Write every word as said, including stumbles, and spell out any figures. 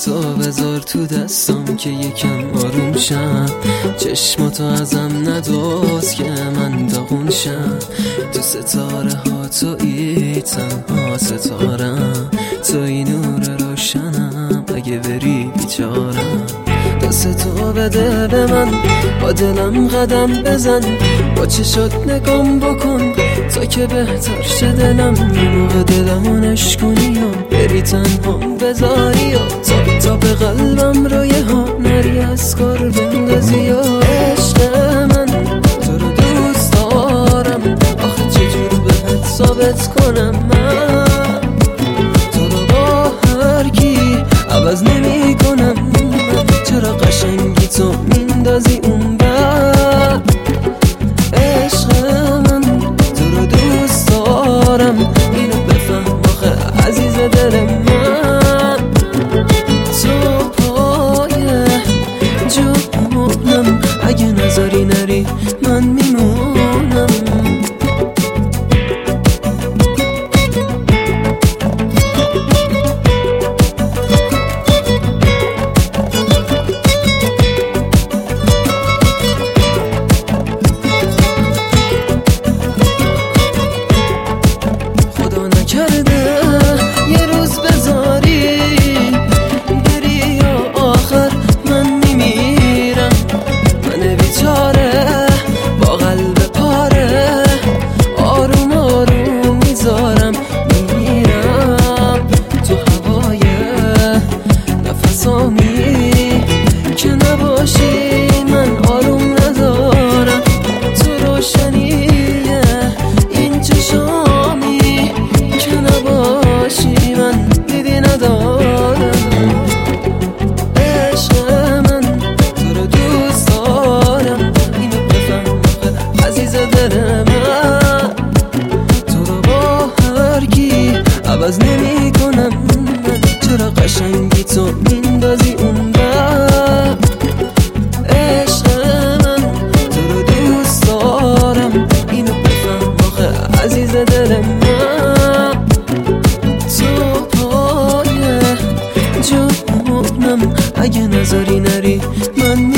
تو بذار تو دستم که یکم آروم شم، چشماتو ازم ندوز که من داغون شم. تو ستاره ها تویی، تنها ستارم، توی نور روشنم، اگه بری بیچارم. دست تو بده به من، با دلم قدم بزن، با چشات نگام بکن تا که بهتر شه دلم. یه موقع دلمو نشکنی و بری تنهام بذاری و تا تا به قلبم رو یه ها نری از کار بندازی. و عشق من تو رو دوست دارم، آخه چجور بهت ثابت کنم من تو رو با هر کی عوض نمی کنم. چرا قشنگی تو میندازی اون بر؟ عشق من تو رو دوست دارم، اینو بفهم آخه عزیز دل من. تو پای جونم، اگه نذاری نری من میمونم. کرده یه روز بذاری بری یا آخر من میمیرم. من بیچاره با قلب پاره، آروم آروم میذارم میمیرم. تو هوای نفسامی که نباشی من آروم ندارم. تو روشنی این چشامی که نباشی من دیدی ندارم. عشق من تو رو دوست دارم، اینو بفهم عزیز دل من. تو رو با هر کی عوض نمی کنم. چرا قشنگی تو میندازی اون بر؟ عشق من تو رو دوست دارم، اینو بفهم آخه عزیز دل من. تو پای جونم، اگه نذاری نری من